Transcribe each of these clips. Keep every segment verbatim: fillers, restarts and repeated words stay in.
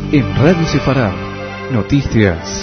En Radio Sefará, noticias.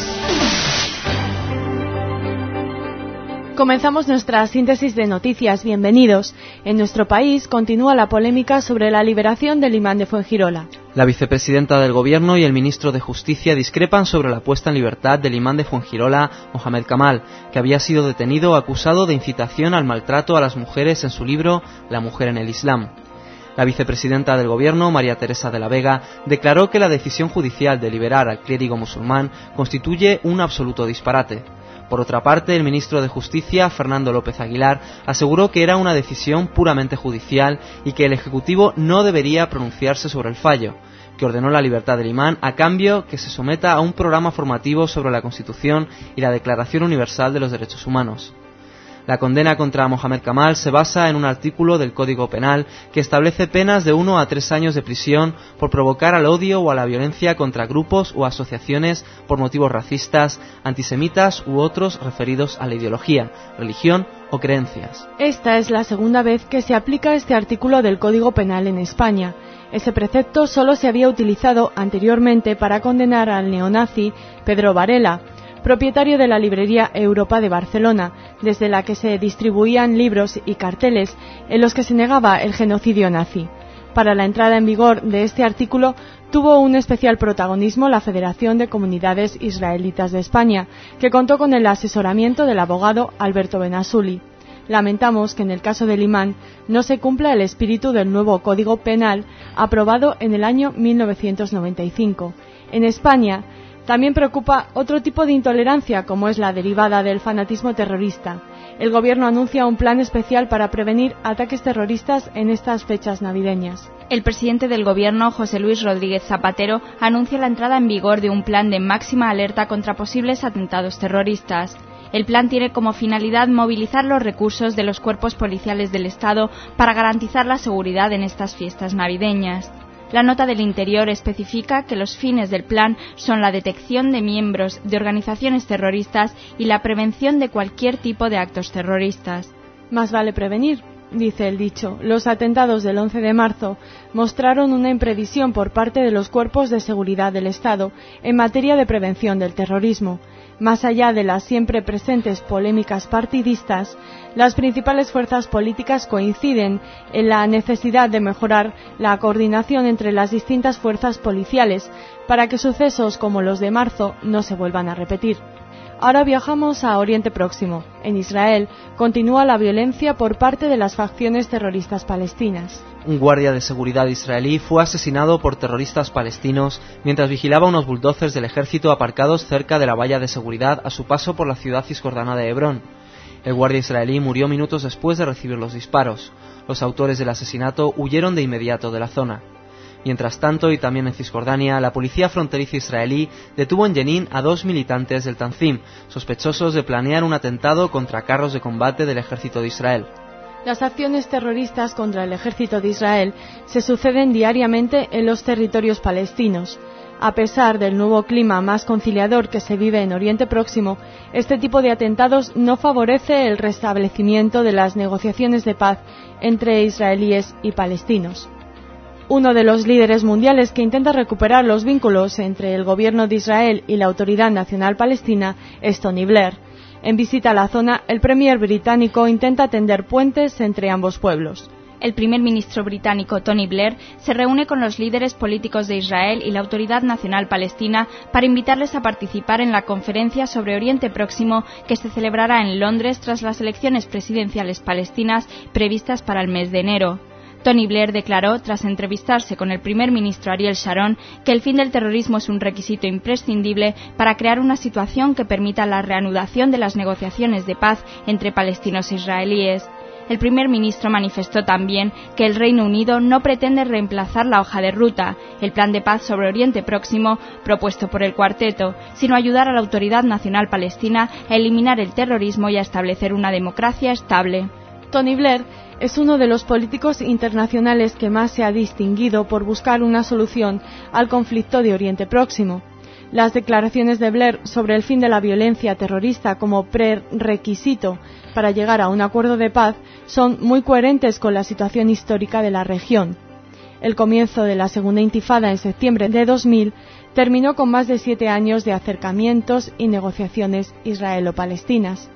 Comenzamos nuestra síntesis de noticias. Bienvenidos. En nuestro país continúa la polémica sobre la liberación del imán de Fuengirola. La vicepresidenta del Gobierno y el ministro de Justicia discrepan sobre la puesta en libertad del imán de Fuengirola, Mohamed Kamal, que había sido detenido acusado de incitación al maltrato a las mujeres en su libro La mujer en el Islam. La vicepresidenta del Gobierno, María Teresa de la Vega, declaró que la decisión judicial de liberar al clérigo musulmán constituye un absoluto disparate. Por otra parte, el ministro de Justicia, Fernando López Aguilar, aseguró que era una decisión puramente judicial y que el Ejecutivo no debería pronunciarse sobre el fallo, que ordenó la libertad del imán a cambio que se someta a un programa formativo sobre la Constitución y la Declaración Universal de los Derechos Humanos. La condena contra Mohamed Kamal se basa en un artículo del Código Penal que establece penas de uno a tres años de prisión por provocar al odio o a la violencia contra grupos o asociaciones por motivos racistas, antisemitas u otros referidos a la ideología, religión o creencias. Esta es la segunda vez que se aplica este artículo del Código Penal en España. Ese precepto solo se había utilizado anteriormente para condenar al neonazi Pedro Varela, propietario de la librería Europa de Barcelona, desde la que se distribuían libros y carteles en los que se negaba el genocidio nazi. Para la entrada en vigor de este artículo tuvo un especial protagonismo la Federación de Comunidades Israelitas de España, que contó con el asesoramiento del abogado Alberto Benasuli. Lamentamos que en el caso del imán no se cumpla el espíritu del nuevo Código Penal aprobado en el año mil novecientos noventa y cinco. En España también preocupa otro tipo de intolerancia, como es la derivada del fanatismo terrorista. El Gobierno anuncia un plan especial para prevenir ataques terroristas en estas fechas navideñas. El presidente del Gobierno, José Luis Rodríguez Zapatero, anuncia la entrada en vigor de un plan de máxima alerta contra posibles atentados terroristas. El plan tiene como finalidad movilizar los recursos de los cuerpos policiales del Estado para garantizar la seguridad en estas fiestas navideñas. La nota del Interior especifica que los fines del plan son la detección de miembros de organizaciones terroristas y la prevención de cualquier tipo de actos terroristas. Más vale prevenir, dice el dicho. Los atentados del once de marzo mostraron una imprevisión por parte de los cuerpos de seguridad del Estado en materia de prevención del terrorismo. Más allá de las siempre presentes polémicas partidistas, las principales fuerzas políticas coinciden en la necesidad de mejorar la coordinación entre las distintas fuerzas policiales para que sucesos como los de marzo no se vuelvan a repetir. Ahora viajamos a Oriente Próximo. En Israel continúa la violencia por parte de las facciones terroristas palestinas. Un guardia de seguridad israelí fue asesinado por terroristas palestinos mientras vigilaba unos bulldozers del ejército aparcados cerca de la valla de seguridad a su paso por la ciudad cisjordana de Hebrón. El guardia israelí murió minutos después de recibir los disparos. Los autores del asesinato huyeron de inmediato de la zona. Mientras tanto, y también en Cisjordania, la policía fronteriza israelí detuvo en Jenin a dos militantes del Tanzim, sospechosos de planear un atentado contra carros de combate del ejército de Israel. Las acciones terroristas contra el ejército de Israel se suceden diariamente en los territorios palestinos. A pesar del nuevo clima más conciliador que se vive en Oriente Próximo, este tipo de atentados no favorece el restablecimiento de las negociaciones de paz entre israelíes y palestinos. Uno de los líderes mundiales que intenta recuperar los vínculos entre el gobierno de Israel y la Autoridad Nacional Palestina es Tony Blair. En visita a la zona, el premier británico intenta tender puentes entre ambos pueblos. El primer ministro británico Tony Blair se reúne con los líderes políticos de Israel y la Autoridad Nacional Palestina para invitarles a participar en la conferencia sobre Oriente Próximo que se celebrará en Londres tras las elecciones presidenciales palestinas previstas para el mes de enero. Tony Blair declaró, tras entrevistarse con el primer ministro Ariel Sharon, que el fin del terrorismo es un requisito imprescindible para crear una situación que permita la reanudación de las negociaciones de paz entre palestinos e israelíes. El primer ministro manifestó también que el Reino Unido no pretende reemplazar la hoja de ruta, el plan de paz sobre Oriente Próximo propuesto por el cuarteto, sino ayudar a la Autoridad Nacional Palestina a eliminar el terrorismo y a establecer una democracia estable. Tony Blair es uno de los políticos internacionales que más se ha distinguido por buscar una solución al conflicto de Oriente Próximo. Las declaraciones de Blair sobre el fin de la violencia terrorista como prerequisito para llegar a un acuerdo de paz son muy coherentes con la situación histórica de la región. El comienzo de la segunda intifada en septiembre de dos mil terminó con más de siete años de acercamientos y negociaciones israelo-palestinas.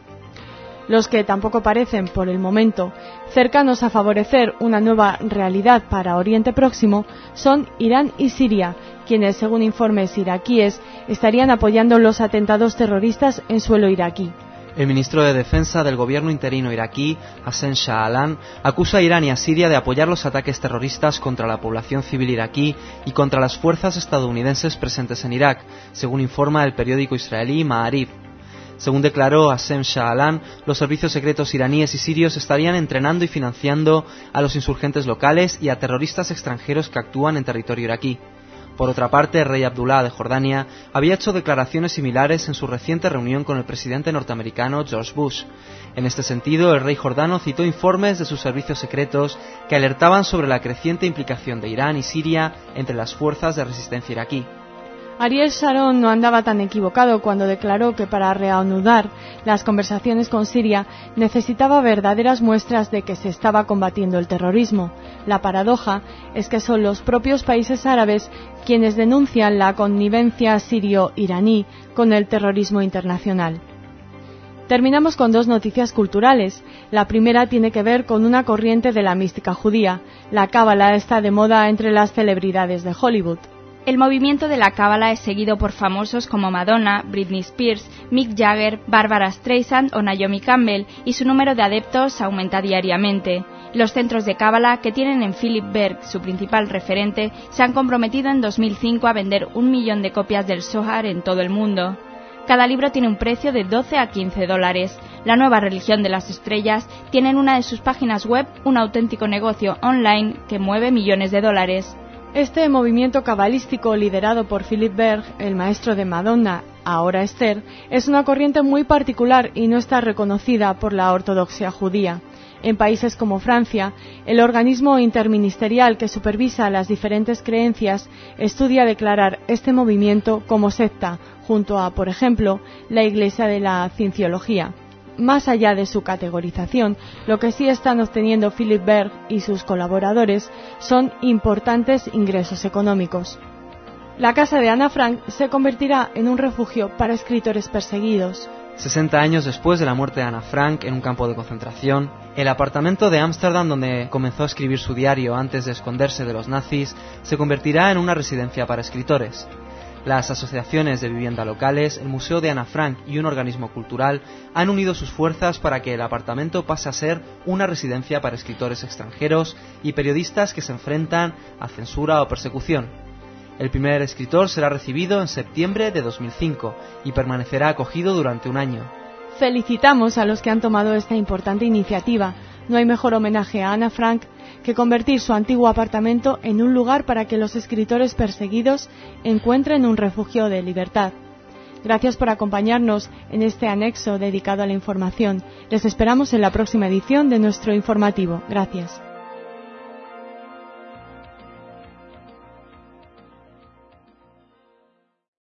Los que tampoco parecen, por el momento, cercanos a favorecer una nueva realidad para Oriente Próximo son Irán y Siria, quienes, según informes iraquíes, estarían apoyando los atentados terroristas en suelo iraquí. El ministro de Defensa del gobierno interino iraquí, Hassan Shah Alan, acusa a Irán y a Siria de apoyar los ataques terroristas contra la población civil iraquí y contra las fuerzas estadounidenses presentes en Irak, según informa el periódico israelí Ma'arif. Según declaró Hassan Shah Alan, los servicios secretos iraníes y sirios estarían entrenando y financiando a los insurgentes locales y a terroristas extranjeros que actúan en territorio iraquí. Por otra parte, el rey Abdullah de Jordania había hecho declaraciones similares en su reciente reunión con el presidente norteamericano George Bush. En este sentido, el rey jordano citó informes de sus servicios secretos que alertaban sobre la creciente implicación de Irán y Siria entre las fuerzas de resistencia iraquí. Ariel Sharon no andaba tan equivocado cuando declaró que para reanudar las conversaciones con Siria necesitaba verdaderas muestras de que se estaba combatiendo el terrorismo. La paradoja es que son los propios países árabes quienes denuncian la connivencia sirio-iraní con el terrorismo internacional. Terminamos con dos noticias culturales. La primera tiene que ver con una corriente de la mística judía. La cábala está de moda entre las celebridades de Hollywood. El movimiento de la cábala es seguido por famosos como Madonna, Britney Spears, Mick Jagger, Barbara Streisand o Naomi Campbell, y su número de adeptos aumenta diariamente. Los centros de cábala, que tienen en Philip Berg su principal referente, se han comprometido en dos mil cinco a vender un millón de copias del Zohar en todo el mundo. Cada libro tiene un precio de doce a quince dólares. La nueva religión de las estrellas tiene en una de sus páginas web un auténtico negocio online que mueve millones de dólares. Este movimiento cabalístico liderado por Philip Berg, el maestro de Madonna, ahora Esther, es una corriente muy particular y no está reconocida por la ortodoxia judía. En países como Francia, el organismo interministerial que supervisa las diferentes creencias estudia declarar este movimiento como secta, junto a, por ejemplo, la Iglesia de la Cienciología. Más allá de su categorización, lo que sí están obteniendo Philip Berg y sus colaboradores son importantes ingresos económicos. La casa de Ana Frank se convertirá en un refugio para escritores perseguidos. sesenta años después de la muerte de Ana Frank en un campo de concentración, el apartamento de Ámsterdam donde comenzó a escribir su diario antes de esconderse de los nazis se convertirá en una residencia para escritores. Las asociaciones de vivienda locales, el Museo de Ana Frank y un organismo cultural han unido sus fuerzas para que el apartamento pase a ser una residencia para escritores extranjeros y periodistas que se enfrentan a censura o persecución. El primer escritor será recibido en septiembre de dos mil cinco y permanecerá acogido durante un año. Felicitamos a los que han tomado esta importante iniciativa. No hay mejor homenaje a Ana Frank que convertir su antiguo apartamento en un lugar para que los escritores perseguidos encuentren un refugio de libertad. Gracias por acompañarnos en este anexo dedicado a la información. Les esperamos en la próxima edición de nuestro informativo. Gracias.